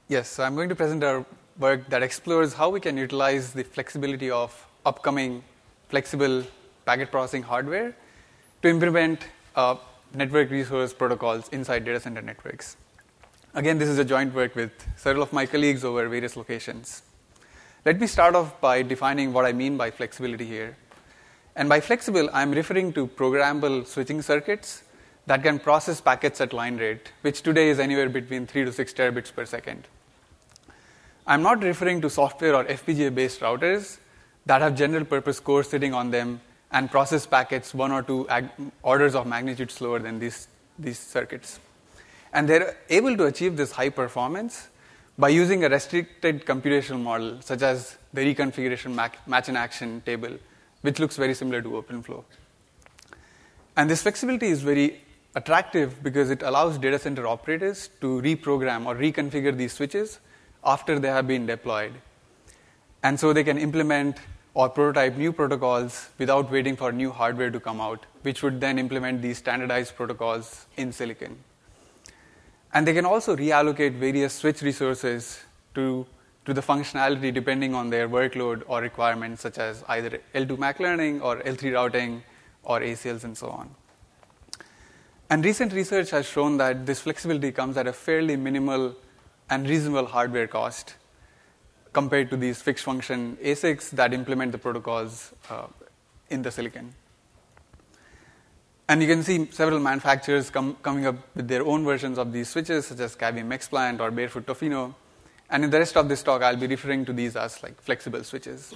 Yes, so I'm going to present our work that explores how we can utilize the flexibility of upcoming flexible packet processing hardware to implement network resource protocols inside data center networks. Again, this is a joint work with several of my colleagues over various locations. Let me start off by defining what I mean by flexibility here. And by flexible, I'm referring to programmable switching circuits that can process packets at line rate, which today is anywhere between 3 to 6 terabits per second. I'm not referring to software or FPGA-based routers that have general-purpose cores sitting on them and process packets 1 or 2 orders of magnitude slower than these circuits. And they're able to achieve this high performance by using a restricted computational model, such as the reconfiguration match-in-action table, which looks very similar to OpenFlow. And this flexibility is very attractive because it allows data center operators to reprogram or reconfigure these switches after they have been deployed. And so they can implement or prototype new protocols without waiting for new hardware to come out, which would then implement these standardized protocols in silicon. And they can also reallocate various switch resources to the functionality depending on their workload or requirements, such as either L2 MAC learning or L3 routing or ACLs and so on. And recent research has shown that this flexibility comes at a fairly minimal and reasonable hardware cost compared to these fixed function ASICs that implement the protocols in the silicon. And you can see several manufacturers coming up with their own versions of these switches, such as Cavium XPlant or Barefoot Tofino. And in the rest of this talk, I'll be referring to these as like flexible switches.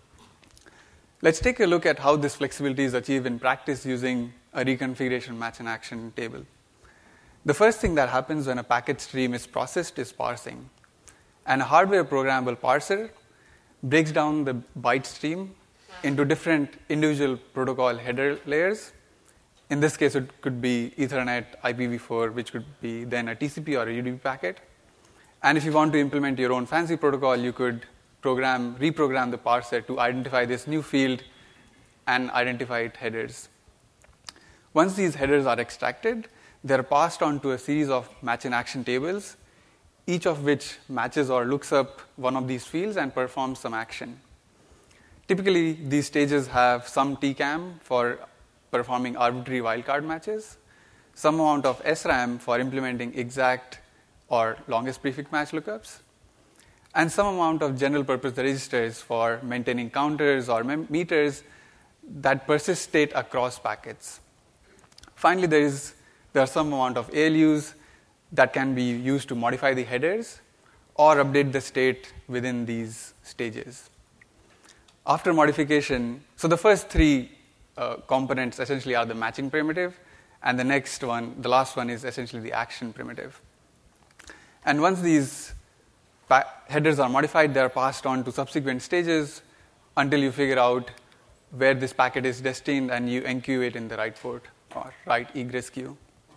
Let's take a look at how this flexibility is achieved in practice using a reconfiguration match-in-action table. The first thing that happens when a packet stream is processed is parsing. And a hardware programmable parser breaks down the byte stream into different individual protocol header layers. In this case, it could be Ethernet, IPv4, which could be then a TCP or a UDP packet. And if you want to implement your own fancy protocol, you could reprogram the parser to identify this new field and identify its headers. Once these headers are extracted, they're passed on to a series of match-in-action tables, each of which matches or looks up one of these fields and performs some action. Typically, these stages have some TCAM for performing arbitrary wildcard matches, some amount of SRAM for implementing exact or longest prefix match lookups, and some amount of general-purpose registers for maintaining counters or meters that persist state across packets. Finally, there are some amount of ALUs that can be used to modify the headers or update the state within these stages. After modification, so the first three components essentially are the matching primitive, and the last one is essentially the action primitive. And once these headers are modified, they are passed on to subsequent stages until you figure out where this packet is destined and you enqueue it in the right port or right egress queue.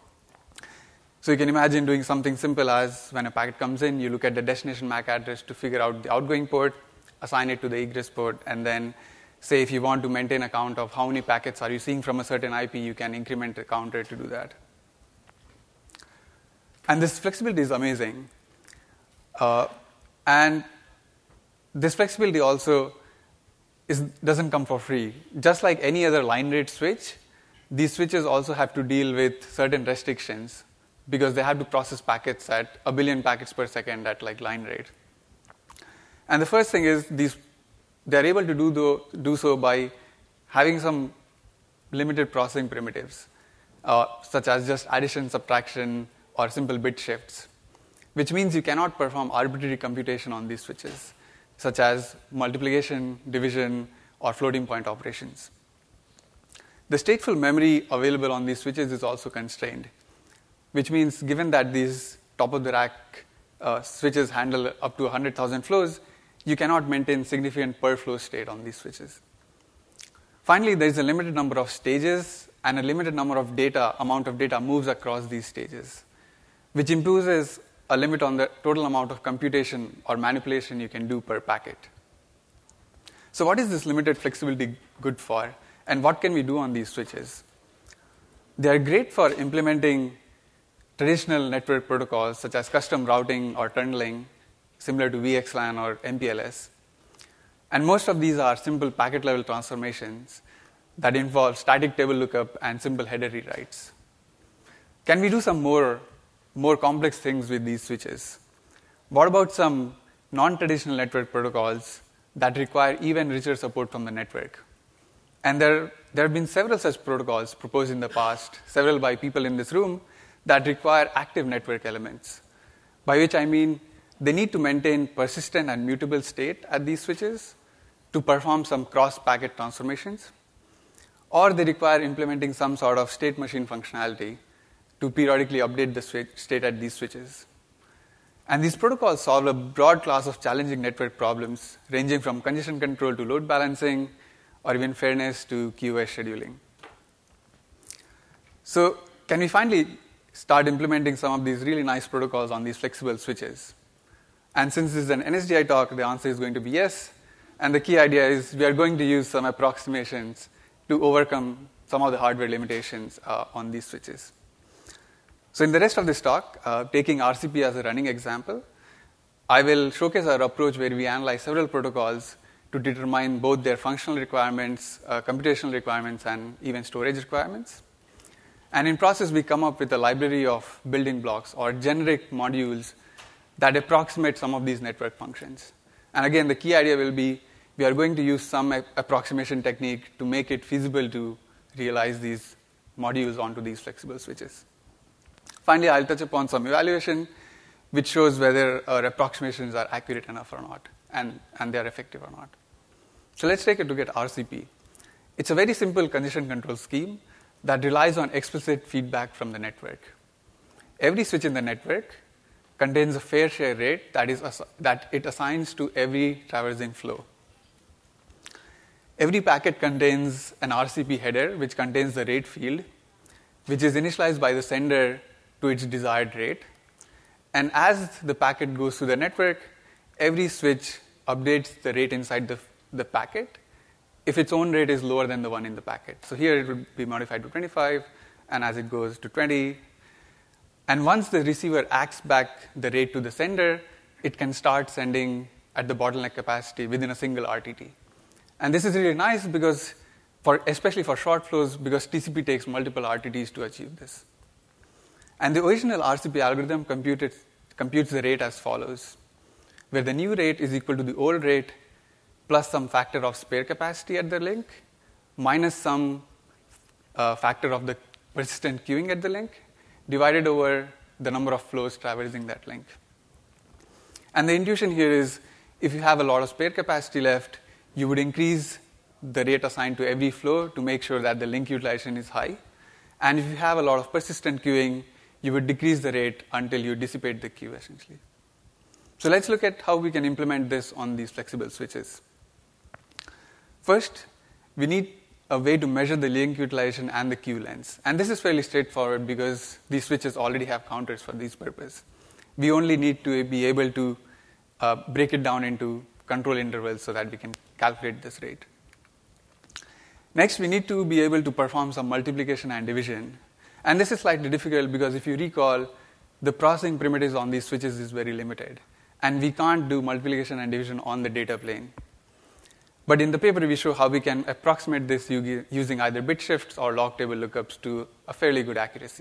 So you can imagine doing something simple as when a packet comes in, you look at the destination MAC address to figure out the outgoing port, assign it to the egress port, and then say if you want to maintain a count of how many packets are you seeing from a certain IP, you can increment the counter to do that. And this flexibility is amazing. And this flexibility also doesn't come for free. Just like any other line rate switch, these switches also have to deal with certain restrictions because they have to process packets at 1 billion packets per second at like line rate. And the first thing is they're able to do so by having some limited processing primitives, such as just addition, subtraction, or simple bit shifts, which means you cannot perform arbitrary computation on these switches, such as multiplication, division, or floating point operations. The stateful memory available on these switches is also constrained, which means given that these top-of-the-rack switches handle up to 100,000 flows, you cannot maintain significant per-flow state on these switches. Finally, there is a limited number of stages and a limited number of amount of data moves across these stages, which imposes a limit on the total amount of computation or manipulation you can do per packet. So what is this limited flexibility good for, and what can we do on these switches? They are great for implementing traditional network protocols such as custom routing or tunneling similar to VXLAN or MPLS. And most of these are simple packet-level transformations that involve static table lookup and simple header rewrites. Can we do some more complex things with these switches? What about some non-traditional network protocols that require even richer support from the network? And there have been several such protocols proposed in the past, several by people in this room, that require active network elements, by which I mean they need to maintain persistent and mutable state at these switches to perform some cross-packet transformations, or they require implementing some sort of state machine functionality to periodically update the state at these switches. And these protocols solve a broad class of challenging network problems, ranging from congestion control to load balancing, or even fairness to QoS scheduling. So can we finally start implementing some of these really nice protocols on these flexible switches? And since this is an NSGI talk, the answer is going to be yes. And the key idea is we are going to use some approximations to overcome some of the hardware limitations on these switches. So in the rest of this talk, taking RCP as a running example, I will showcase our approach where we analyze several protocols to determine both their functional requirements, computational requirements, and even storage requirements. And in process, we come up with a library of building blocks or generic modules that approximate some of these network functions. And again, the key idea will be we are going to use some approximation technique to make it feasible to realize these modules onto these flexible switches. Finally, I'll touch upon some evaluation which shows whether our approximations are accurate enough or not, and they are effective or not. So let's take a look at RCP. It's a very simple congestion control scheme that relies on explicit feedback from the network. Every switch in the network contains a fair share rate that it assigns to every traversing flow. Every packet contains an RCP header, which contains the rate field, which is initialized by the sender to its desired rate. And as the packet goes through the network, every switch updates the rate inside the packet if its own rate is lower than the one in the packet. So here it would be modified to 25, and as it goes to 20. And once the receiver acts back the rate to the sender, it can start sending at the bottleneck capacity within a single RTT. And this is really nice because, especially for short flows, because TCP takes multiple RTTs to achieve this. And the original RCP algorithm computes the rate as follows, where the new rate is equal to the old rate plus some factor of spare capacity at the link minus some factor of the persistent queuing at the link divided over the number of flows traversing that link. And the intuition here is if you have a lot of spare capacity left, you would increase the rate assigned to every flow to make sure that the link utilization is high. And if you have a lot of persistent queuing, you would decrease the rate until you dissipate the queue, essentially. So let's look at how we can implement this on these flexible switches. First, we need a way to measure the link utilization and the queue lengths. And this is fairly straightforward because these switches already have counters for this purpose. We only need to be able to break it down into control intervals so that we can calculate this rate. Next, we need to be able to perform some multiplication and division. And this is slightly difficult because if you recall, the processing primitives on these switches is very limited. And we can't do multiplication and division on the data plane. But in the paper, we show how we can approximate this using either bit shifts or log table lookups to a fairly good accuracy.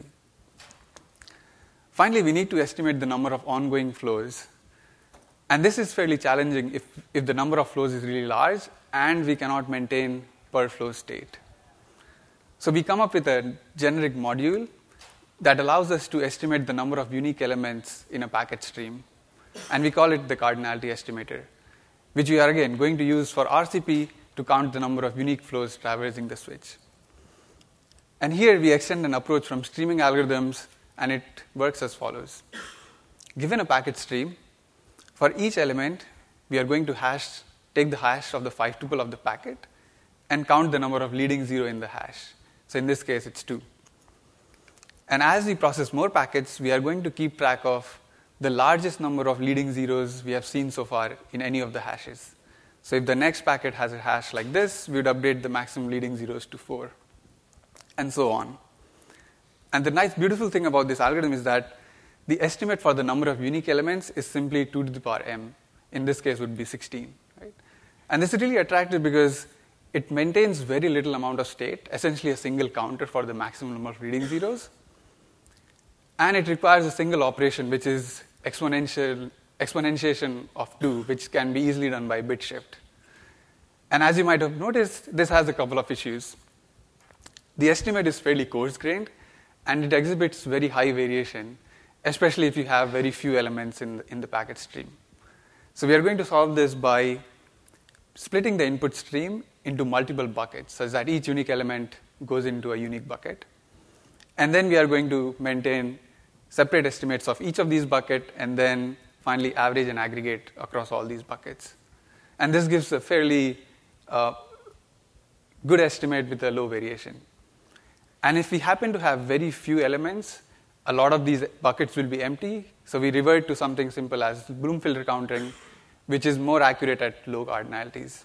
Finally, we need to estimate the number of ongoing flows. And this is fairly challenging if the number of flows is really large and we cannot maintain per flow state. So we come up with a generic module that allows us to estimate the number of unique elements in a packet stream. And we call it the cardinality estimator, which we are again going to use for RCP to count the number of unique flows traversing the switch. And here we extend an approach from streaming algorithms, and it works as follows. Given a packet stream, for each element, we are going to take the hash of the 5 tuple of the packet and count the number of leading 0 in the hash. So in this case, it's 2. And as we process more packets, we are going to keep track of the largest number of leading zeros we have seen so far in any of the hashes. So if the next packet has a hash like this, we would update the maximum leading zeros to 4, and so on. And the nice, beautiful thing about this algorithm is that the estimate for the number of unique elements is simply 2 to the power m. In this case, would be 16. Right? And this is really attractive because it maintains very little amount of state, essentially a single counter for the maximum number of reading zeros. And it requires a single operation, which is exponentiation of 2, which can be easily done by bit shift. And as you might have noticed, this has a couple of issues. The estimate is fairly coarse-grained, and it exhibits very high variation, especially if you have very few elements in the packet stream. So we are going to solve this by splitting the input stream into multiple buckets, such that each unique element goes into a unique bucket. And then we are going to maintain separate estimates of each of these buckets, and then finally average and aggregate across all these buckets. And this gives a fairly good estimate with a low variation. And if we happen to have very few elements, a lot of these buckets will be empty, so we revert to something simple as Bloom filter counting, which is more accurate at low cardinalities.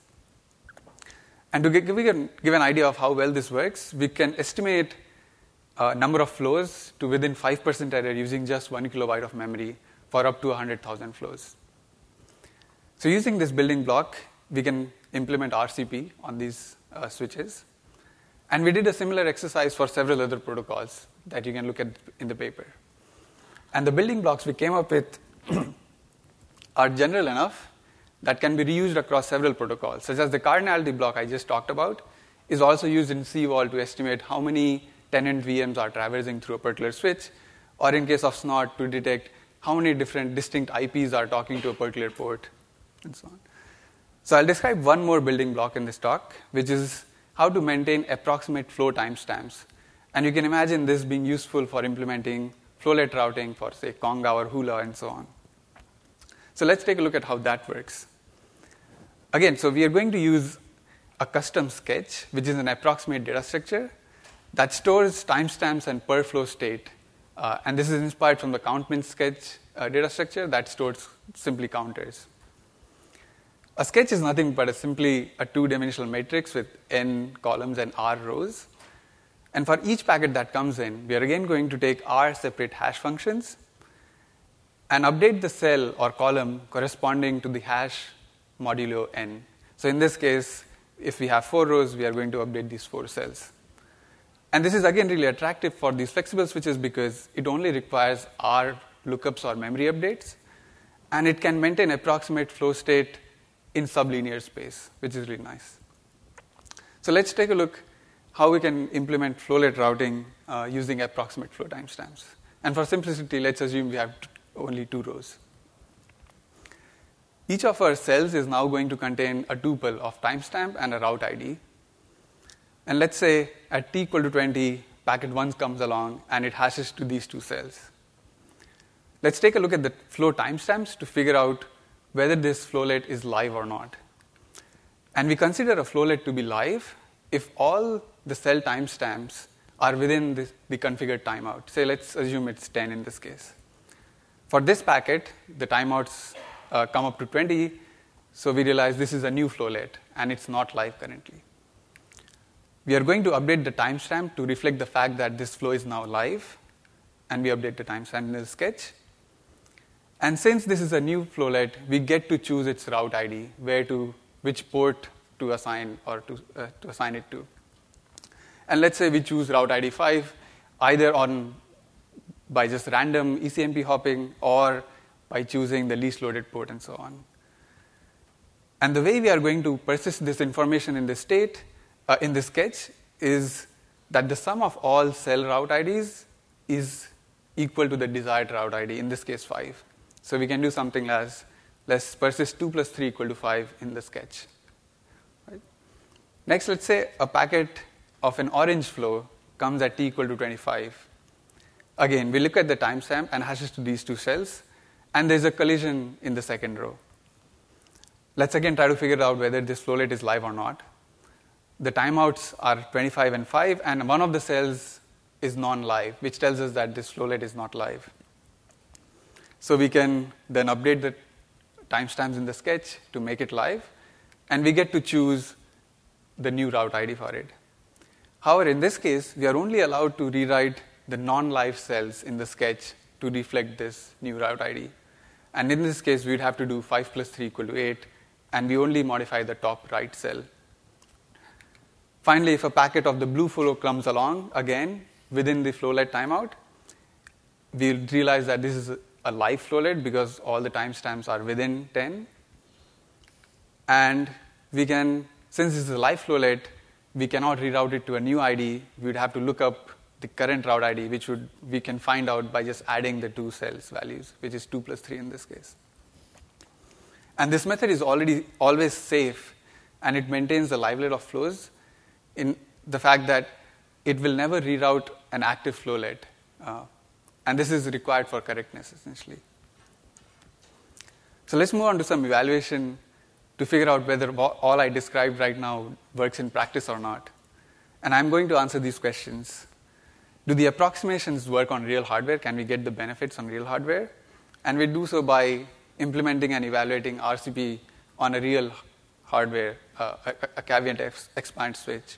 And to give an idea of how well this works, we can estimate number of flows to within 5% error using just 1 kilobyte of memory for up to 100,000 flows. So using this building block, we can implement RCP on these switches. And we did a similar exercise for several other protocols that you can look at in the paper. And the building blocks we came up with are general enough that can be reused across several protocols, such as the cardinality block I just talked about is also used in CVol to estimate how many tenant VMs are traversing through a particular switch, or in case of SNOT, to detect how many different distinct IPs are talking to a particular port, and so on. So I'll describe one more building block in this talk, which is how to maintain approximate flow timestamps. And you can imagine this being useful for implementing flowlet routing for, say, Conga or Hula and so on. So let's take a look at how that works. Again, so we are going to use a custom sketch, which is an approximate data structure that stores timestamps and per flow state. And this is inspired from the countmin sketch data structure that stores simply counters. A sketch is nothing but simply a two-dimensional matrix with n columns and r rows. And for each packet that comes in, we are again going to take r separate hash functions and update the cell or column corresponding to the hash modulo n. So in this case, if we have 4 rows, we are going to update these 4 cells. And this is again really attractive for these flexible switches because it only requires r lookups or memory updates, and it can maintain approximate flow state in sublinear space, which is really nice. So let's take a look how we can implement flowlet routing using approximate flow timestamps. And for simplicity, let's assume we have only 2 rows. Each of our cells is now going to contain a tuple of timestamp and a route ID. And let's say at t equal to 20, packet 1 comes along and it hashes to these 2 cells. Let's take a look at the flow timestamps to figure out whether this flowlet is live or not. And we consider a flowlet to be live if all the cell timestamps are within the configured timeout. Say, let's assume it's 10 in this case. For this packet, the timeouts come up to 20, so we realize this is a new flowlet, and it's not live currently. We are going to update the timestamp to reflect the fact that this flow is now live, and we update the timestamp in the sketch. And since this is a new flowlet, we get to choose its route ID, which port to assign or to assign it to. And let's say we choose route ID 5, either by just random ECMP hopping or by choosing the least loaded port and so on. And the way we are going to persist this information in this state, in this sketch, is that the sum of all cell route IDs is equal to the desired route ID, in this case 5. So we can do something as, let's persist 2 plus 3 equal to 5 in the sketch. Right? Next, let's say a packet of an orange flow comes at t equal to 25. Again, we look at the timestamp and hashes to these 2 cells, and there's a collision in the second row. Let's again try to figure out whether this flowlet is live or not. The timeouts are 25 and 5, and one of the cells is non-live, which tells us that this flowlet is not live. So we can then update the timestamps in the sketch to make it live, and we get to choose the new route ID for it. However, in this case, we are only allowed to rewrite the non-live cells in the sketch to reflect this new route ID. And in this case, we'd have to do 5 plus 3 equal to 8, and we only modify the top right cell. Finally, if a packet of the blue flow comes along again within the flowlet timeout, we'll realize that this is a live flowlet because all the timestamps are within 10. And we can, since this is a live flowlet, we cannot reroute it to a new ID. We would have to look up the current route ID, which we can find out by just adding the two cells values, which is 2 plus 3 in this case. And this method is always safe, and it maintains the livelet of flows in the fact that it will never reroute an active flowlet. And this is required for correctness, essentially. So let's move on to some evaluation to figure out whether all I described right now works in practice or not. And I'm going to answer these questions. Do the approximations work on real hardware? Can we get the benefits on real hardware? And we do so by implementing and evaluating RCP on a real hardware, a caviant expand switch.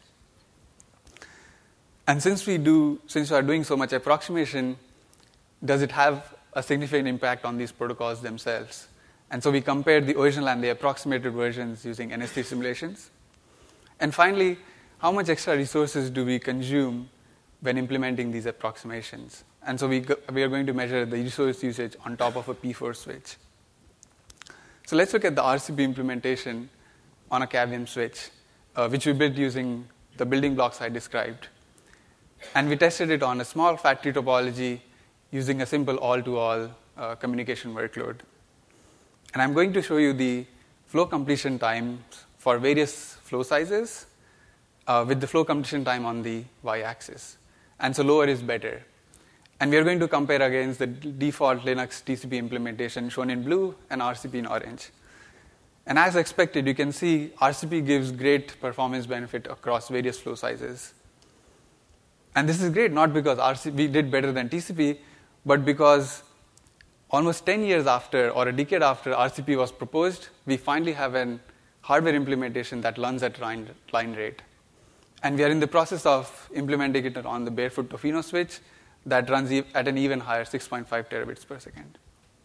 And since we are doing so much approximation, does it have a significant impact on these protocols themselves? And so we compared the original and the approximated versions using NS3 simulations. And finally, how much extra resources do we consume when implementing these approximations? And so we are going to measure the resource usage on top of a P4 switch. So let's look at the RCP implementation on a Cavium switch, which we built using the building blocks I described. And we tested it on a small factory topology using a simple all-to-all communication workload. And I'm going to show you the flow completion times for various flow sizes with the flow completion time on the y-axis. And so lower is better. And we are going to compare against the default Linux TCP implementation shown in blue and RCP in orange. And as expected, you can see RCP gives great performance benefit across various flow sizes. And this is great, not because RCP did better than TCP, but because almost 10 years after, or a decade after RCP was proposed, we finally have an hardware implementation that runs at line rate. And we are in the process of implementing it on the Barefoot Tofino switch that runs at an even higher 6.5 terabits per second.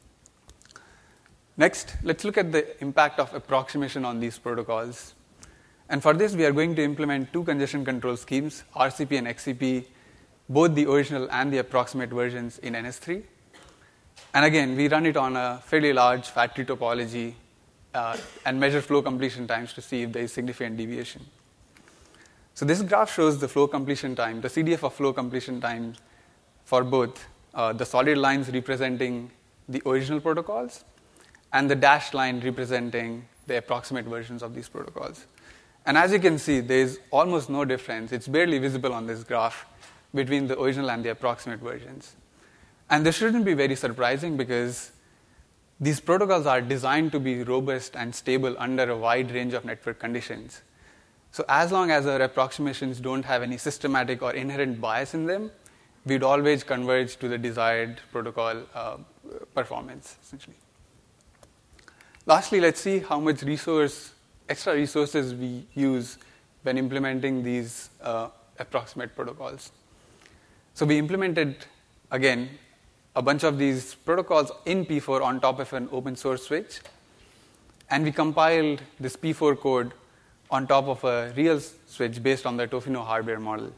Next, let's look at the impact of approximation on these protocols. And for this, we are going to implement two congestion control schemes, RCP and XCP, both the original and the approximate versions in NS3. And again, we run it on a fairly large factory topology and measure flow completion times to see if there is significant deviation. So this graph shows the flow completion time, the CDF of flow completion time for both the solid lines representing the original protocols and the dashed line representing the approximate versions of these protocols. And as you can see, there is almost no difference. It's barely visible on this graph between the original and the approximate versions. And this shouldn't be very surprising because these protocols are designed to be robust and stable under a wide range of network conditions. So as long as our approximations don't have any systematic or inherent bias in them, we'd always converge to the desired protocol performance, essentially. Lastly, let's see how much extra resources we use when implementing these approximate protocols. So we implemented, again, a bunch of these protocols in P4 on top of an open source switch. And we compiled this P4 code on top of a real switch based on the Tofino hardware model.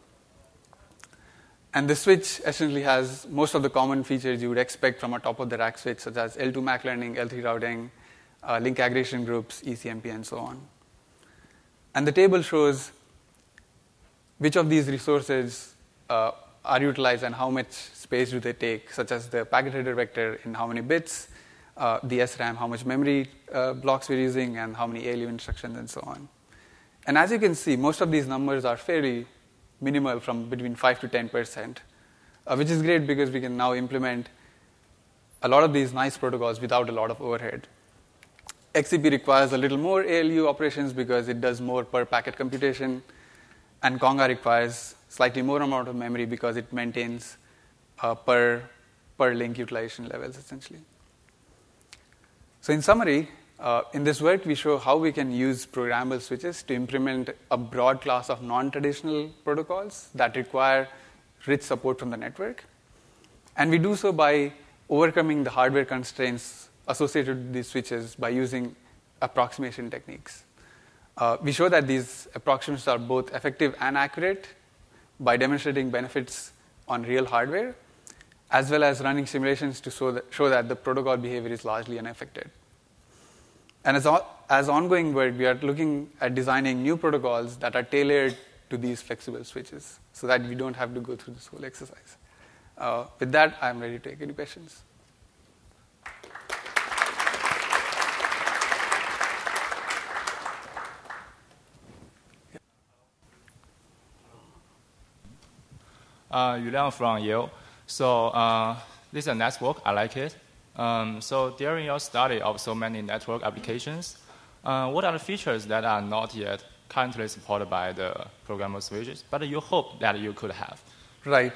And the switch essentially has most of the common features you would expect from a top-of-the-rack switch, such as L2 MAC learning, L3 routing, link aggregation groups, ECMP, and so on. And the table shows which of these resources are utilized and how much space do they take, such as the packet header vector in how many bits, the SRAM, how much memory blocks we're using, and how many ALU instructions, and so on. And as you can see, most of these numbers are fairly minimal, from between 5 to 10%, which is great because we can now implement a lot of these nice protocols without a lot of overhead. XCP requires a little more ALU operations because it does more per packet computation, and Conga requires slightly more amount of memory because it maintains per link utilization levels, essentially. So in summary, in this work, we show how we can use programmable switches to implement a broad class of non-traditional protocols that require rich support from the network. And we do so by overcoming the hardware constraints associated with these switches by using approximation techniques. We show that these approximations are both effective and accurate by demonstrating benefits on real hardware, as well as running simulations to show that the protocol behavior is largely unaffected. And as ongoing work, we are looking at designing new protocols that are tailored to these flexible switches so that we don't have to go through this whole exercise. With that, I'm ready to take any questions. Yu Liang from Yale. So this is a network. I like it. So during your study of so many network applications, what are the features that are not yet currently supported by the programmable switches, but you hope that you could have? Right.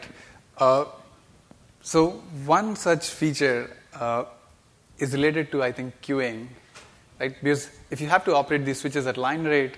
So one such feature is related to, I think, queuing. Right? Because if you have to operate these switches at line rate,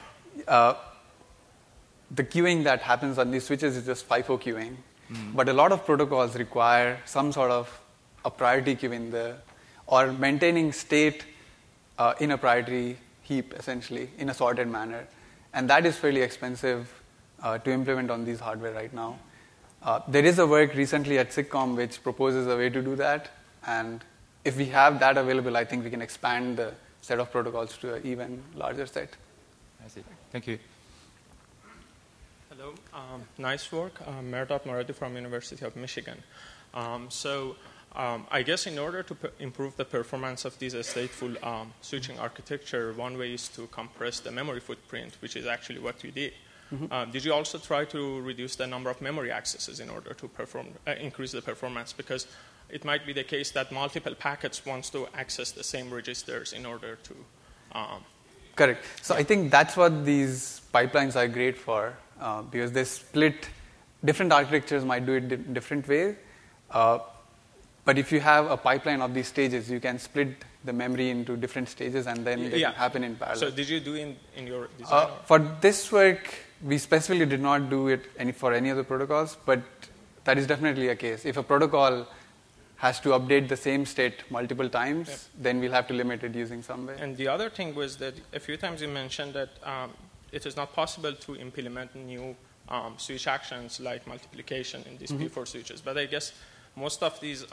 the queuing that happens on these switches is just FIFO queuing. But a lot of protocols require some sort of a priority queue in there, or maintaining state in a priority heap, essentially, in a sorted manner. And that is fairly expensive to implement on these hardware right now. There is a work recently at SIGCOMM which proposes a way to do that. And if we have that available, I think we can expand the set of protocols to an even larger set. I see. Thank you. Hello, nice work. Mehrdad Moradi from University of Michigan. I guess in order to improve the performance of this stateful switching architecture, one way is to compress the memory footprint, which is actually what you did. Did you also try to reduce the number of memory accesses in order to increase the performance? Because it might be the case that multiple packets wants to access the same registers in order to... Correct. So I think that's what these pipelines are great for, because they split. Different architectures might do it in different ways. But if you have a pipeline of these stages, you can split the memory into different stages, and then they can happen in parallel. So did you do in your design? For this work, we specifically did not do it for any of the protocols, but that is definitely a case. If a protocol has to update the same state multiple times, then we'll have to limit it using some way. And the other thing was that a few times you mentioned that it is not possible to implement new switch actions like multiplication in these P4 switches. But I guess most of these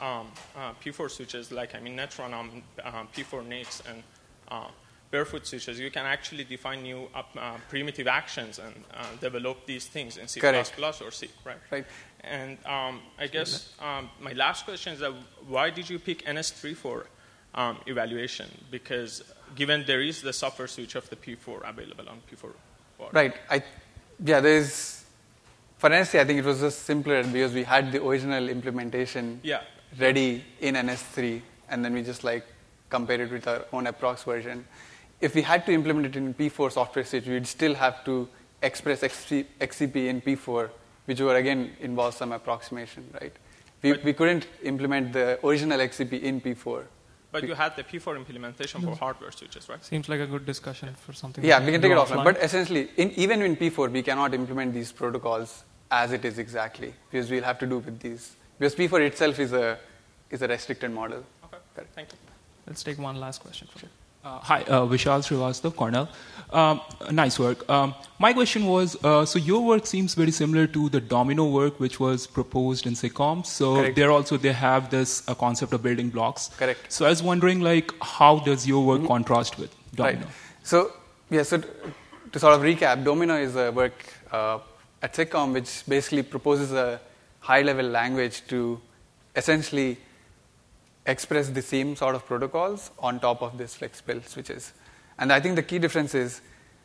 P4 switches, like Netronom, P4 NICs, and barefoot switches, you can actually define new primitive actions and develop these things in C++ or C, right? Right. And I guess my last question is that why did you pick NS3 for evaluation? Because given there is the software switch of the P4 available on P4 board. Right. There's... For NS3, I think it was just simpler because we had the original implementation ready in NS3, and then we just compare it with our own approx version. If we had to implement it in P4 software switch, we'd still have to express XCP in P4, which would again involve some approximation, right? We couldn't implement the original XCP in P4. But you had the P4 implementation for hardware switches, right? Seems like a good discussion for something. Yeah, we can take it offline. But essentially, even in P4, we cannot implement these protocols as it is exactly, because we'll have to do with these. Because P4 itself is a restricted model. Okay, thank you. Let's take one last question. Hi, Vishal Srivastav, Cornell. Nice work. My question was, so your work seems very similar to the Domino work, which was proposed in SIGCOMM. So they have this concept of building blocks. Correct. So I was wondering, how does your work contrast with Domino? Right. So to sort of recap, Domino is a work at SIGCOMM which basically proposes a high-level language to essentially express the same sort of protocols on top of these flexible switches. And I think the key difference is,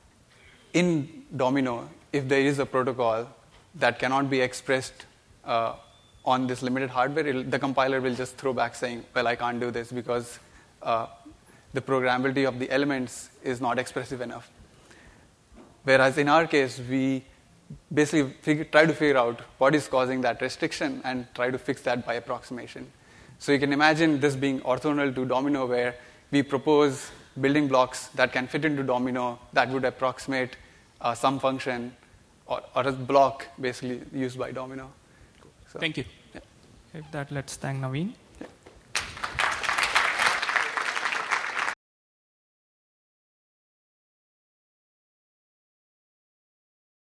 in Domino, if there is a protocol that cannot be expressed on this limited hardware, the compiler will just throw back saying, well, I can't do this because the programmability of the elements is not expressive enough. Whereas in our case, we basically try to figure out what is causing that restriction and try to fix that by approximation. So you can imagine this being orthogonal to Domino, where we propose building blocks that can fit into Domino that would approximate some function or a block basically used by Domino. So, thank you. With that, let's thank Naveen.